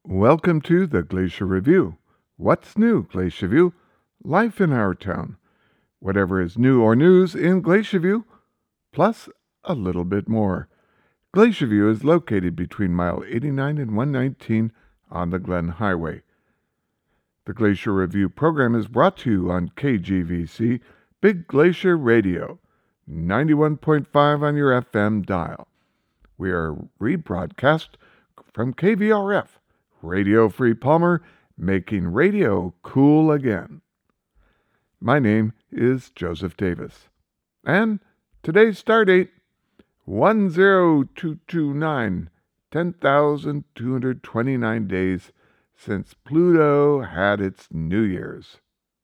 Welcome to the Glacier Review. What's new, Glacier View? Life in our town. Whatever is new or news in Glacier View, plus a little bit more. Glacier View is located between mile 89 and 119 on the Glen Highway. The Glacier Review program is brought to you on KGVC Big Glacier Radio, 91.5 on your FM dial. We are rebroadcast from KVRF, Radio Free Palmer, making radio cool again. My name is Joseph Davis, and today's stardate, 10229, 10,229 days since Pluto had its New Year's.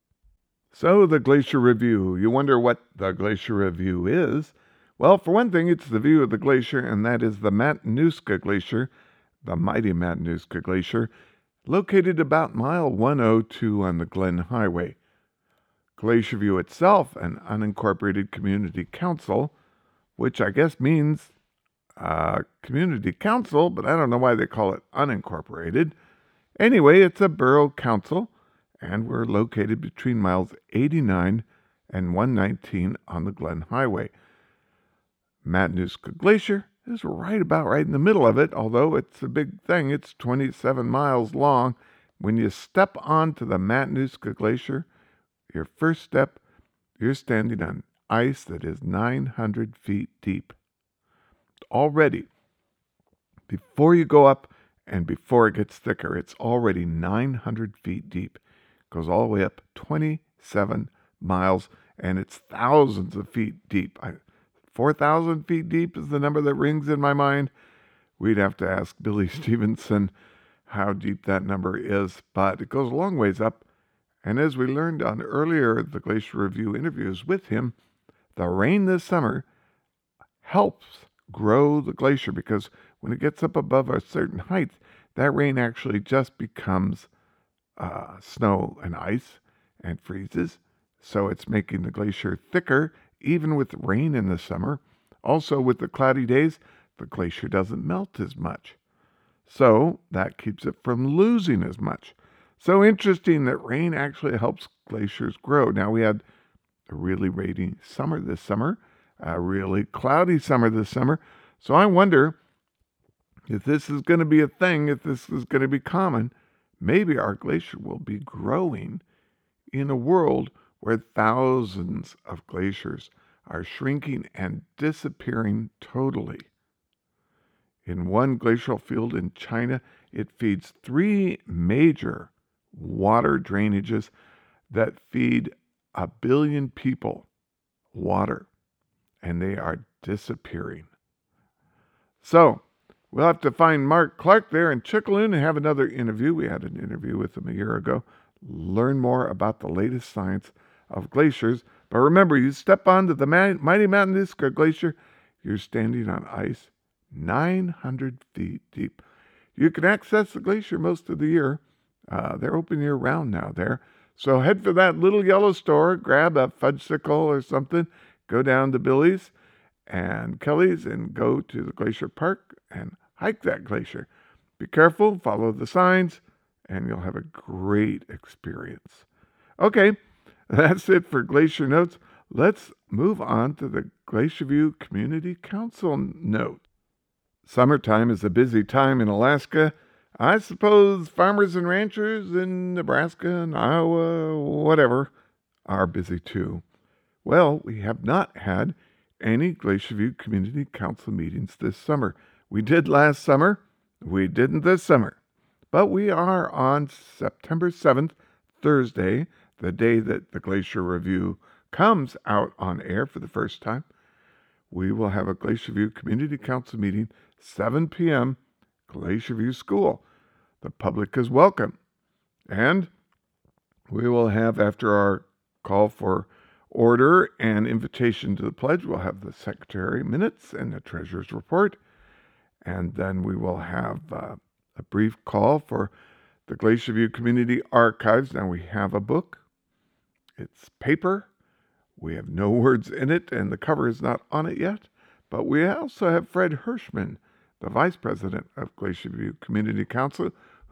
So the Glacier Review. You wonder what the Glacier Review is? Well, for one thing, it's the view of the glacier, and that is the Matanuska Glacier, the mighty Matanuska Glacier, located about mile 102 on the Glen Highway. Glacier View itself, an unincorporated community council, which I guess means community council, but I don't know why they call it unincorporated. Anyway, it's a borough council, and we're located between miles 89 and 119 on the Glen Highway. Matanuska Glacier is right in the middle of it, although it's a big thing. It's 27 miles long. When you step onto the Matanuska Glacier, your first step, you're standing on ice that is 900 feet deep. Already, before you go up and before it gets thicker, it's already 900 feet deep. It goes all the way up 27 miles, and it's thousands of feet deep. 4,000 feet deep is the number that rings in my mind. We'd have to ask Billy Stevenson how deep that number is, but it goes a long ways up. And as we learned on earlier the Glacier Review interviews with him, the rain this summer helps grow the glacier, because when it gets up above a certain height, that rain actually just becomes snow and ice and freezes. So it's making the glacier thicker, even with rain in the summer. Also, with the cloudy days, the glacier doesn't melt as much. So that keeps it from losing as much. So interesting that rain actually helps glaciers grow. Now, we had a really rainy summer this summer, a really cloudy summer this summer. So I wonder if this is going to be a thing, if this is going to be common. Maybe our glacier will be growing in a world where thousands of glaciers are shrinking and disappearing totally. In one glacial field in China, it feeds 3 major water drainages that feed 1 billion people water, and they are disappearing. So, we'll have to find Mark Clark there in Chickaloon and have another interview. We had an interview with him a year ago. Learn more about the latest science of glaciers. But remember, you step onto the mighty Matanuska Glacier, you're standing on ice 900 feet deep. You can access the glacier most of the year. They're open year-round now there. So head for that little yellow store, grab a fudgesicle or something, go down to Billy's and Kelly's and go to the Glacier Park and hike that glacier. Be careful, follow the signs, and you'll have a great experience. Okay, that's it for Glacier Notes. Let's move on to the Glacier View Community Council note. Summertime is a busy time in Alaska. I suppose farmers and ranchers in Nebraska and Iowa, whatever, are busy too. Well, we have not had any Glacier View Community Council meetings this summer. We did last summer. We didn't this summer. But we are on September 7th, Thursday, the day that the Glacier Review comes out on air for the first time. We will have a Glacier View Community Council meeting, 7 p.m., Glacier View School. The public is welcome. And we will have, after our call for order and invitation to the pledge, we'll have the secretary minutes and the treasurer's report. And then we will have a brief call for the Glacier View Community Archives. Now, we have a book. It's paper. We have no words in it, and the cover is not on it yet. But we also have Fred Hirschman, the vice president of Glacier View Community Council,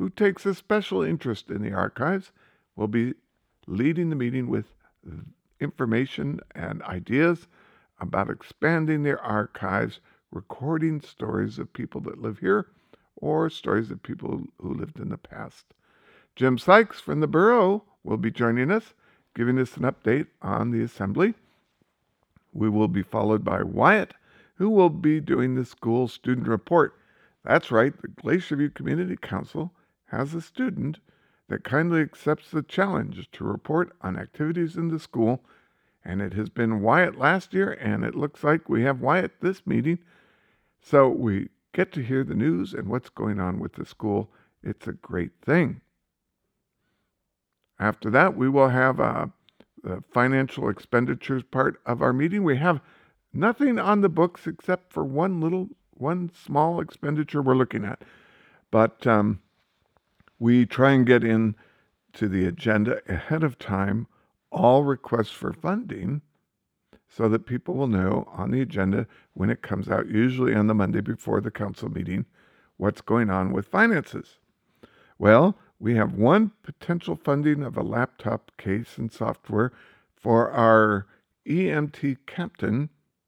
who takes a special interest in the archives, will be leading the meeting with information and ideas about expanding their archives, recording stories of people that live here or stories of people who lived in the past. Jim Sykes from the Borough will be joining us, giving us an update on the assembly. We will be followed by Wyatt, who will be doing the school student report. That's right, the Glacier View Community Council has a student that kindly accepts the challenge to report on activities in the school, and it has been Wyatt last year, and it looks like we have Wyatt this meeting. So we get to hear the news and what's going on with the school. It's a great thing. After that, we will have the financial expenditures part of our meeting. We have nothing on the books except for one small expenditure we're looking at. But we try and get in to the agenda ahead of time all requests for funding so that people will know on the agenda when it comes out, usually on the Monday before the council meeting, what's going on with finances. Well, we have one potential funding of a laptop case and software for our EMT captain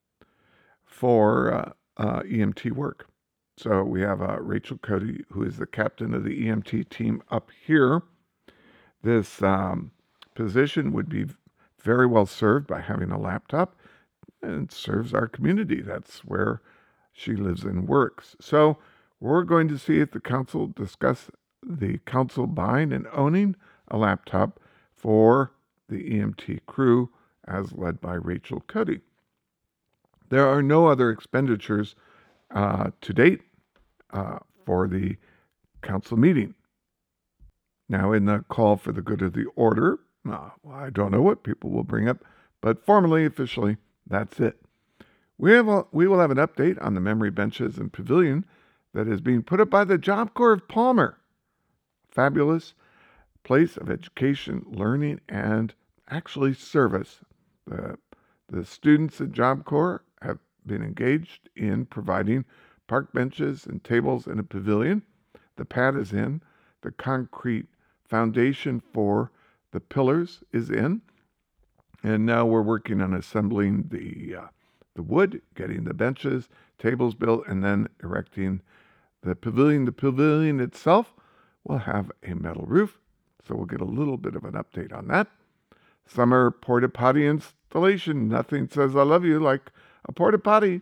for EMT work. So we have Rachel Cody, who is the captain of the EMT team up here. This position would be very well served by having a laptop, and serves our community. That's where she lives and works. So we're going to see if the council discuss the council buying and owning a laptop for the EMT crew as led by Rachel Cody. There are no other expenditures to date for the council meeting. Now, in the call for the good of the order, I don't know what people will bring up, but formally, officially, that's it. We will have an update on the memory benches and pavilion that is being put up by the Job Corps of Palmer. Fabulous place of education, learning, and actually service. The students at Job Corps have been engaged in providing park benches and tables in a pavilion. The pad is in. The concrete foundation for the pillars is in. And now we're working on assembling the wood, getting the benches, tables built, and then erecting the pavilion. The pavilion itself will have a metal roof, so we'll get a little bit of an update on that. Summer porta potty installation. Nothing says I love you like a porta potty.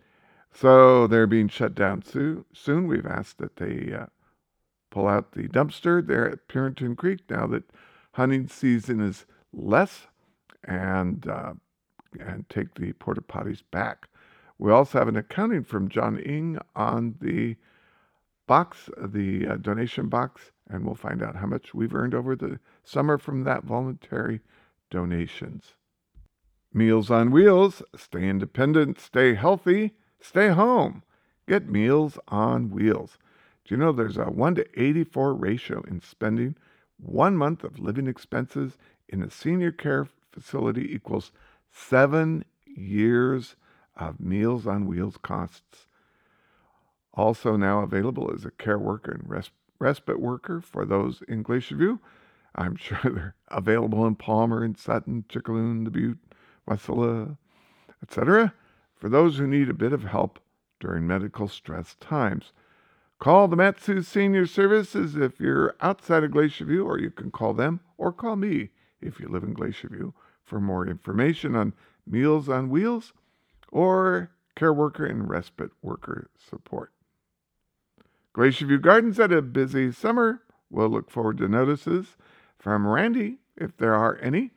So they're being shut down soon. We've asked that they pull out the dumpster there at Purinton Creek now that hunting season is less, and take the porta potties back. We also have an accounting from John Ing on the box, the donation box, and we'll find out how much we've earned over the summer from that voluntary donations. Meals on Wheels. Stay independent, stay healthy, stay home. Get Meals on Wheels. Do you know there's a 1:84 ratio in spending? 1 month of living expenses in a senior care facility equals 7 years of Meals on Wheels costs. Also now available is a care worker and respite worker for those in Glacier View. I'm sure they're available in Palmer and Sutton, Chickaloon, Dubuque, Wasilla, etc. for those who need a bit of help during medical stress times. Call the Matsu Senior Services if you're outside of Glacier View, or you can call them, or call me if you live in Glacier View for more information on Meals on Wheels or care worker and respite worker support. Glacier View Gardens had a busy summer. We'll look forward to notices from Randy, if there are any.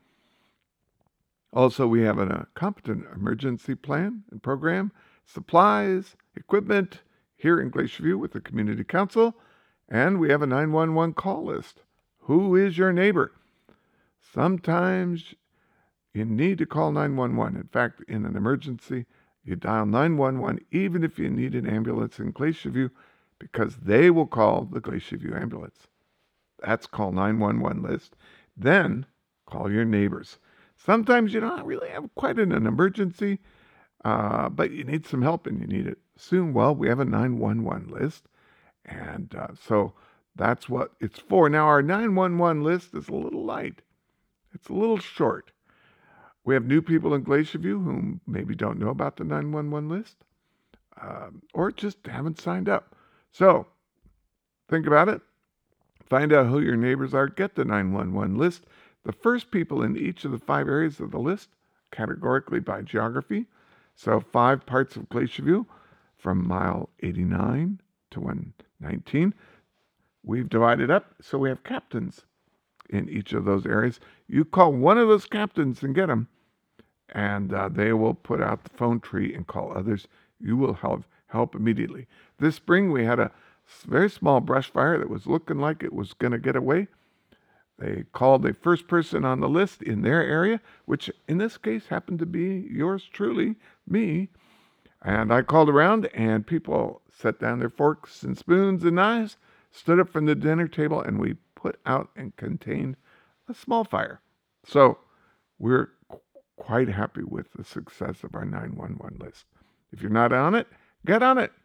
Also, we have a competent emergency plan and program, supplies, equipment here in Glacier View with the Community Council, and we have a 911 call list. Who is your neighbor? Sometimes you need to call 911. In fact, in an emergency, you dial 911 even if you need an ambulance in Glacier View, because they will call the Glacier View ambulance. That's call 911 list. Then call your neighbors. Sometimes you don't really have quite an emergency, but you need some help and you need it soon. Well, we have a 911 list. And so That's what it's for. Now, our 911 list is a little light. It's a little short. We have new people in Glacier View who maybe don't know about the 911 list or just haven't signed up. So think about it. Find out who your neighbors are. Get the 911 list. The first people in each of the 5 areas of the list, categorically by geography. So 5 parts of Glacier View from mile 89 to 119. We've divided up so we have captains in each of those areas. You call one of those captains and get them, and they will put out the phone tree and call others. You will have help immediately. This spring, we had a very small brush fire that was looking like it was going to get away. They called the first person on the list in their area, which in this case happened to be yours truly, me. And I called around, and people set down their forks and spoons and knives, stood up from the dinner table, and we put out and contained a small fire. So we're quite happy with the success of our 911 list. If you're not on it, get on it.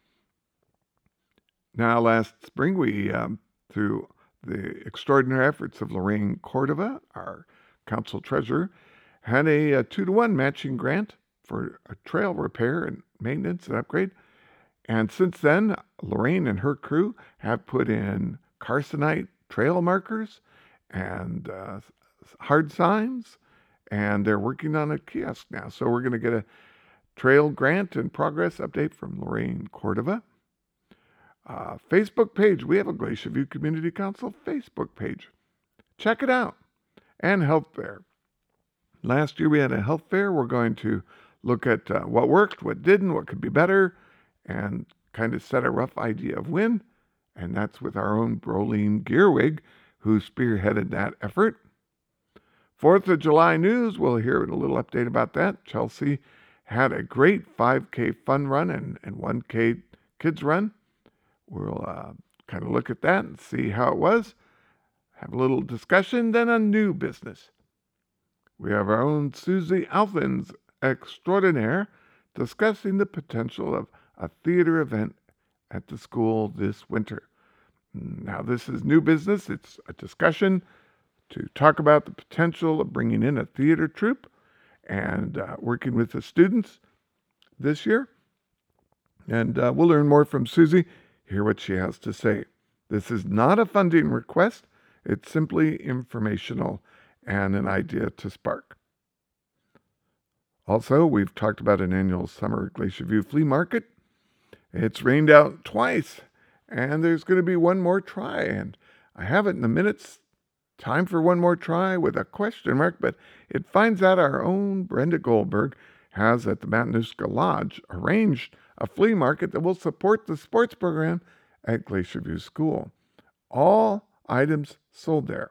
Now, last spring, we, through the extraordinary efforts of Lorraine Cordova, our council treasurer, had a 2-to-1 matching grant for a trail repair and maintenance and upgrade. And since then, Lorraine and her crew have put in Carsonite trail markers and hard signs, and they're working on a kiosk now. So we're going to get a trail grant and progress update from Lorraine Cordova. Facebook page. We have a Glacier View Community Council Facebook page. Check it out. And health fair. Last year we had a health fair. We're going to look at what worked, what didn't, what could be better, and kind of set a rough idea of when. And that's with our own Broline Gearwig, who spearheaded that effort. 4th of July news, we'll hear a little update about that. Chelsea had a great 5K fun run and 1K kids run. We'll kind of look at that and see how it was. Have a little discussion, then a new business. We have our own Susie Alphins extraordinaire discussing the potential of a theater event at the school this winter. Now, this is new business. It's a discussion to talk about the potential of bringing in a theater troupe and working with the students this year. And we'll learn more from Susie, hear what she has to say. This is not a funding request. It's simply informational and an idea to spark. Also, we've talked about an annual summer Glacier View flea market. It's rained out twice, and there's going to be one more try. And I have it in the minutes. Time for one more try with a question mark, but it finds out our own Brenda Goldberg has at the Matanuska Lodge arranged a flea market that will support the sports program at Glacier View School. All items sold there.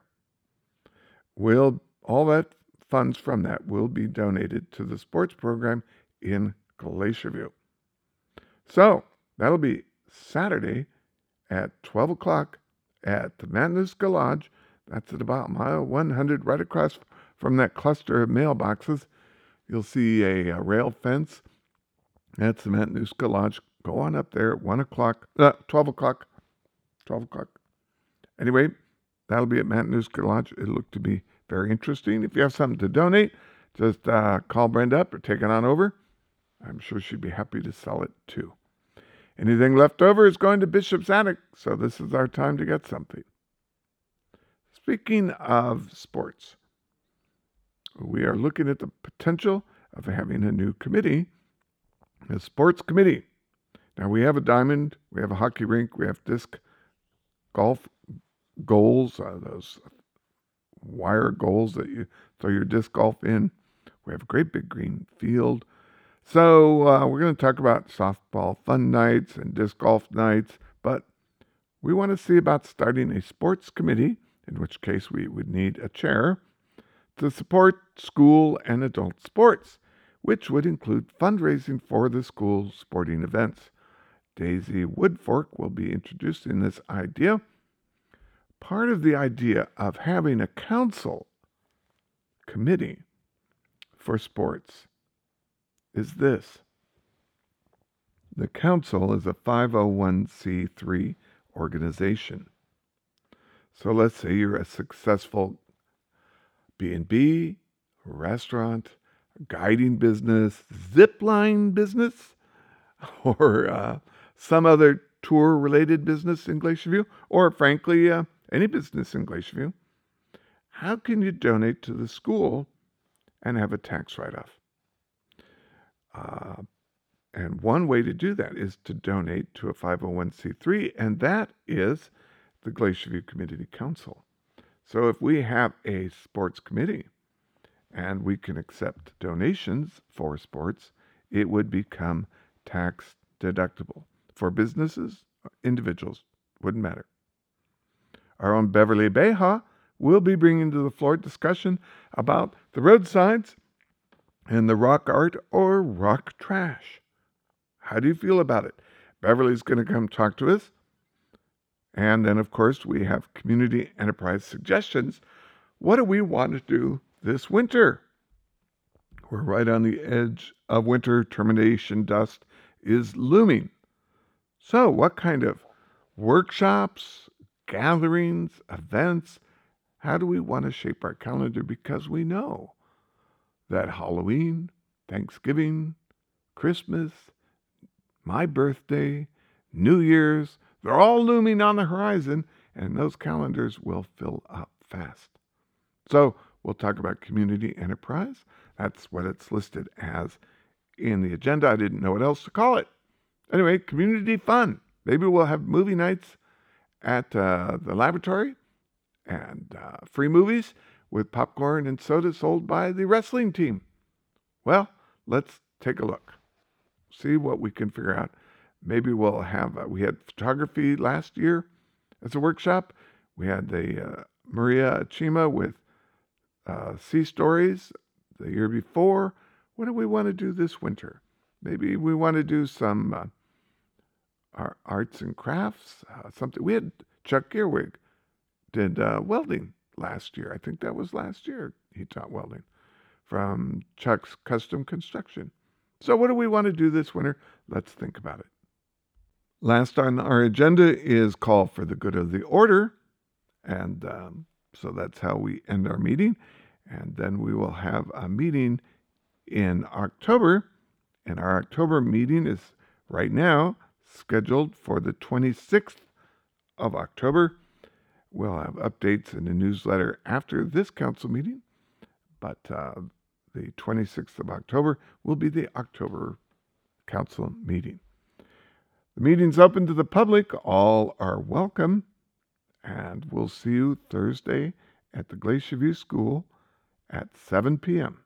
All that funds from that will be donated to the sports program in Glacier View. So that'll be Saturday at 12 o'clock at the Matanuska Lodge. That's at about mile 100, right across from that cluster of mailboxes. You'll see a rail fence. That's the Matanuska Lodge. Go on up there at 12 o'clock. 12 o'clock. Anyway, that'll be at Matanuska Lodge. It'll look to be very interesting. If you have something to donate, just call Brenda up or take it on over. I'm sure she'd be happy to sell it too. Anything left over is going to Bishop's Attic, so this is our time to get something. Speaking of sports, we are looking at the potential of having a new committee, a sports committee. Now, we have a diamond, we have a hockey rink, we have disc golf goals, those wire goals that you throw your disc golf in. We have a great big green field. So we're going to talk about softball fun nights and disc golf nights, but we want to see about starting a sports committee, in which case we would need a chair, to support school and adult sports, which would include fundraising for the school sporting events. Daisy Woodfork will be introducing this idea. Part of the idea of having a council committee for sports is this. The council is a 501c3 organization. So let's say you're a successful B&B, restaurant, guiding business, zip line business, or some other tour-related business in Glacier View, or frankly, any business in Glacier View. How can you donate to the school and have a tax write-off? And one way to do that is to donate to a 501c3, and that is the Glacier View Community Council. So if we have a sports committee and we can accept donations for sports, it would become tax deductible. For businesses, individuals, wouldn't matter. Our own Beverly Beha will be bringing to the floor discussion about the roadsides and the rock art or rock trash. How do you feel about it? Beverly's going to come talk to us. And then, of course, we have community enterprise suggestions. What do we want to do this winter? We're right on the edge of winter. Termination dust is looming. So what kind of workshops, gatherings, events, how do we want to shape our calendar? Because we know that Halloween, Thanksgiving, Christmas, my birthday, New Year's, they're all looming on the horizon, and those calendars will fill up fast. So we'll talk about community enterprise. That's what it's listed as in the agenda. I didn't know what else to call it. Anyway, community fun. Maybe we'll have movie nights at the laboratory and free movies with popcorn and soda sold by the wrestling team. Well, let's take a look. See what we can figure out. Maybe we'll have, we had photography last year as a workshop. We had the Maria Chima with Sea Stories the year before. What do we want to do this winter? Maybe we want to do some arts and crafts, something. We had Chuck Gearwig did welding last year. I think that was last year he taught welding from Chuck's Custom Construction. So what do we want to do this winter? Let's think about it. Last on our agenda is call for the good of the order. And so that's how we end our meeting. And then we will have a meeting in October. And our October meeting is right now scheduled for the 26th of October. We'll have updates in the newsletter after this council meeting. But the 26th of October will be the October council meeting. The meeting's open to the public. All are welcome. And we'll see you Thursday at the Glacier View School at 7 p.m.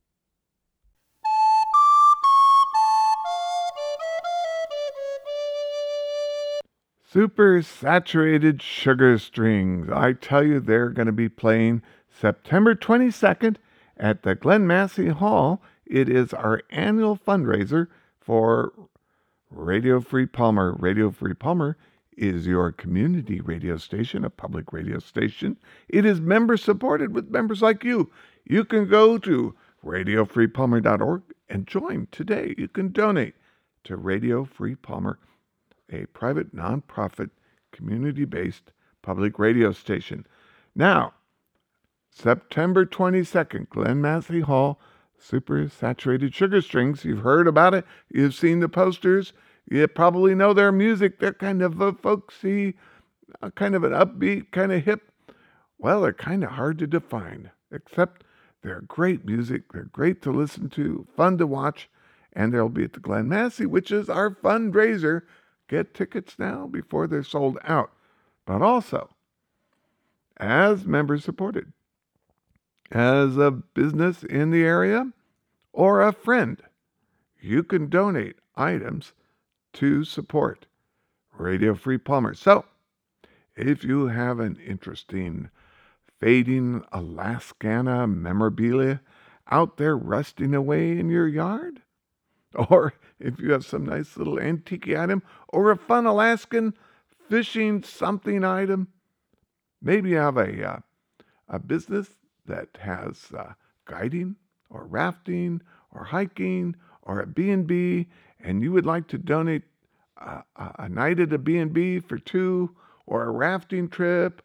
Super Saturated Sugar Strings. I tell you, they're going to be playing September 22nd at the Glen Massey Hall. It is our annual fundraiser for Radio Free Palmer. Radio Free Palmer is your community radio station, a public radio station. It is member supported with members like you. You can go to radiofreepalmer.org and join today. You can donate to Radio Free Palmer, a private, nonprofit, community-based public radio station. Now, September 22nd, Glen Massey Hall, Super Saturated Sugar Strings. You've heard about it. You've seen the posters. You probably know their music. They're kind of a folksy, kind of an upbeat, kind of hip. Well, they're kind of hard to define, except they're great music. They're great to listen to, fun to watch, and they'll be at the Glen Massey, which is our fundraiser. Get tickets now before they're sold out. But also, as member supported, as a business in the area or a friend, you can donate items to support Radio Free Palmer. So, if you have an interesting fading Alaskana memorabilia out there rusting away in your yard, or if you have some nice little antique item or a fun Alaskan fishing something item, maybe you have a business that has guiding or rafting or hiking or a B&B, and you would like to donate a night at a B&B for two, or a rafting trip,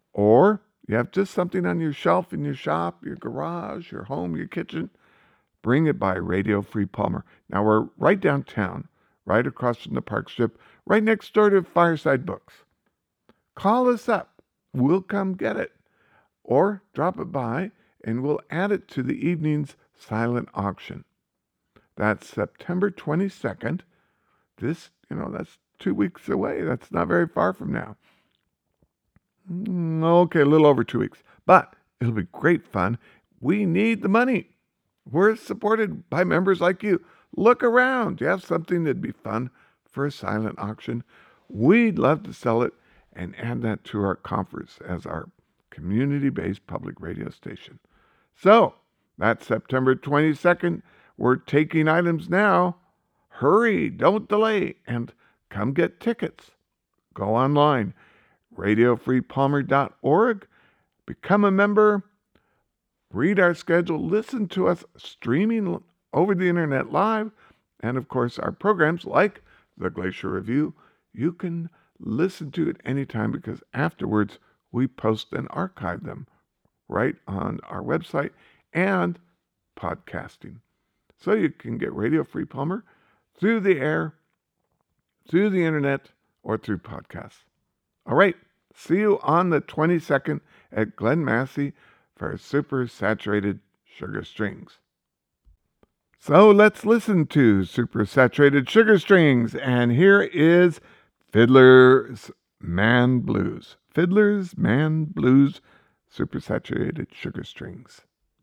Or you have just something on your shelf in your shop, your garage, your home, your kitchen. Bring It by Radio Free Palmer. Now we're right downtown, right across from the Park Strip, right next door to Fireside Books. Call us up. We'll come get it. Or drop it by and we'll add it to the evening's silent auction. That's September 22nd. That's 2 weeks away. That's not very far from now. Okay, a little over 2 weeks. But it'll be great fun. We need the money. We're supported by members like you. Look around. Do you have something that'd be fun for a silent auction? We'd love to sell it and add that to our coffers as our community-based public radio station. So, that's September 22nd. We're taking items now. Hurry, don't delay, and come get tickets. Go online, radiofreepalmer.org, become a member, read our schedule, listen to us streaming over the internet live, and of course our programs like the Glacier Review, you can listen to it anytime because afterwards we post and archive them right on our website and podcasting. So you can get Radio Free Palmer through the air, through the internet, or through podcasts. All right, see you on the 22nd at Glen Massey for Super Saturated Sugar Strings. So let's listen to Super Saturated Sugar Strings, and here is Fiddler's Man Blues. Fiddler's Man Blues, Super Saturated Sugar Strings.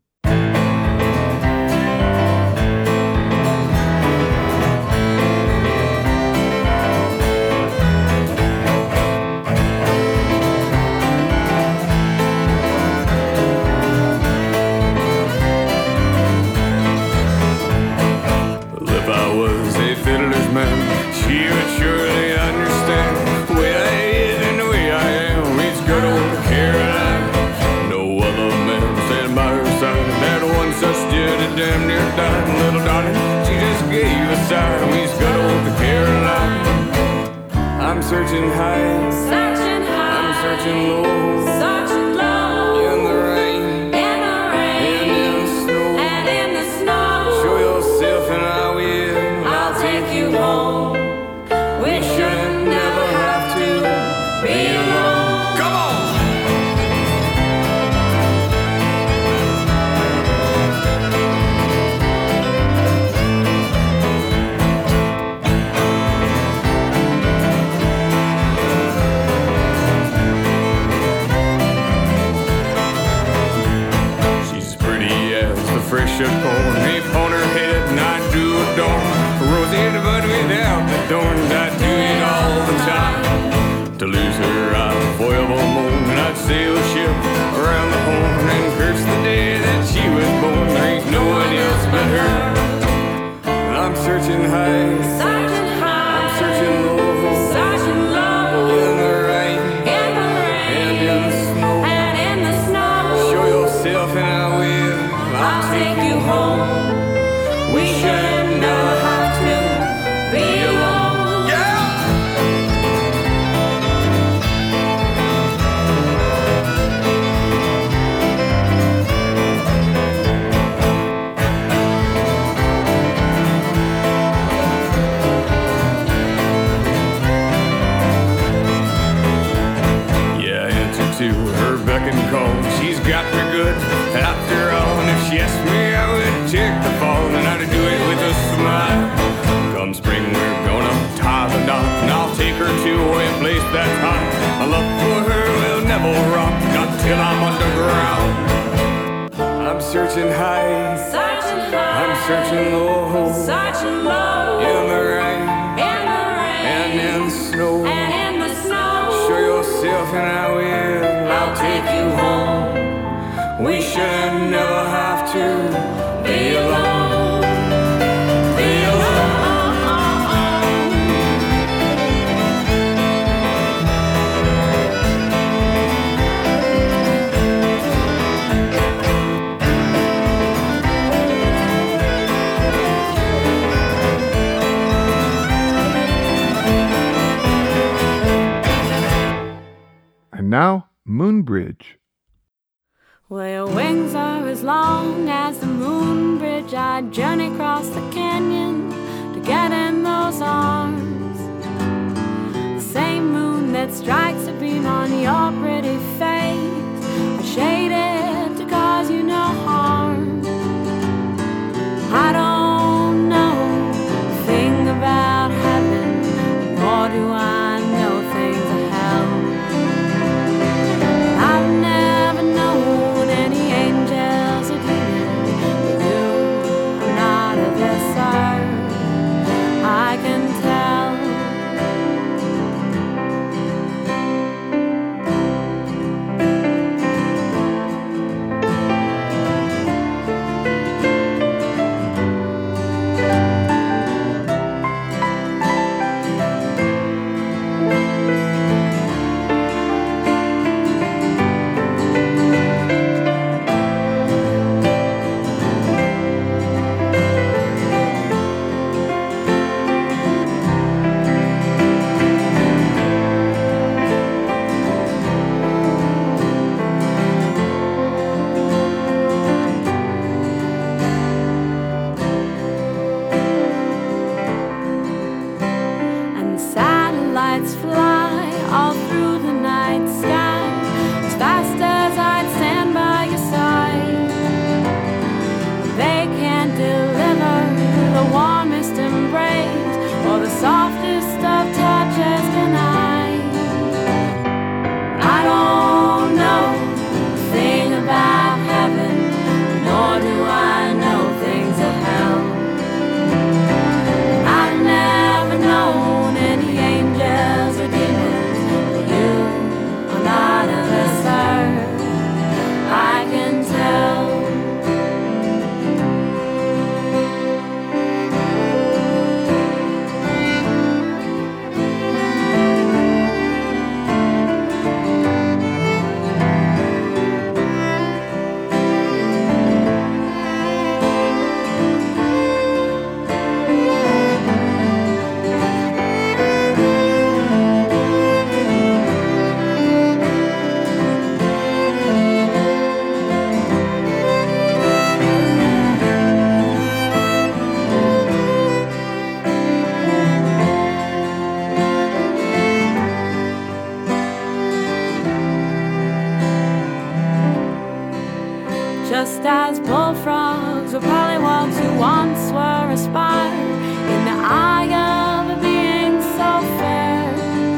She would surely understand the way I is and the way I am. It's good old Caroline. No other man stand by her side. That one such did a damn near dying. Little darling, she just gave a sigh. It's good old Caroline. I'm searching high, I'm searching low, in the rain, and in the snow. Show yourself and I will. I'll take you home. We should never have to be alone. Come on! She's pretty as the freshest corn. Nape on her head and I do adorn. Rosie the bud without the thorns. I do it all the time. To lose her I'd forever moan. And I'd sail a ship around the horn and curse the day that she was born. There ain't no one else but her. I'm searching high, I'm searching low, in the rain, and in the snow. Show yourself and I will. I'll take you home. We should never have to be alone. Yeah! Yeah, I answer to her beck and call. She's got me good after all. And if she asked me, I would take the fall. And I'd do it with a smile. Come spring, we're gonna tie the knot. And I'll take her to a place that's hot. My love for her will never rock. Not till I'm underground. I'm searching high, I'm searching low, in the rain, and in the snow. Show yourself and I will. I'll take you home. We should never have to be alone. Be alone. And now, Moonbridge. Well, your wings are as long as the moon bridge. I'd journey across the canyon to get in those arms. The same moon that strikes a beam on your pretty face, I shade it to cause you no harm. I don't know a thing about heaven, nor do I know things of hell. I've never known any angels or demons, but you are not of this earth, I can tell. Just as bullfrogs or pollywogs who once were aspired in the eye of a being so fair.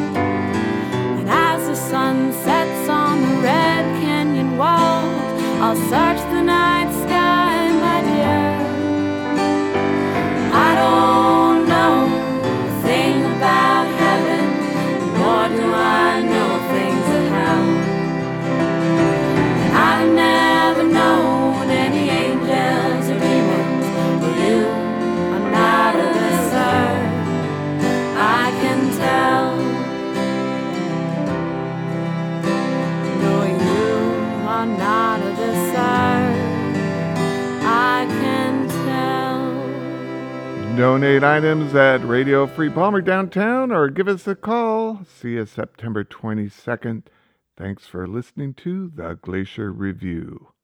And as the sun sets on the red canyon walls, I'll search the night sky, my dear. I don't know a thing about heaven, nor do I know things of hell. I've never known any angels or demons, but you are not of this earth, I can tell. No, you are not of this earth, I can tell. Donate items at Radio Free Palmer downtown or give us a call. See us September 22nd. Thanks for listening to The Glacier Review.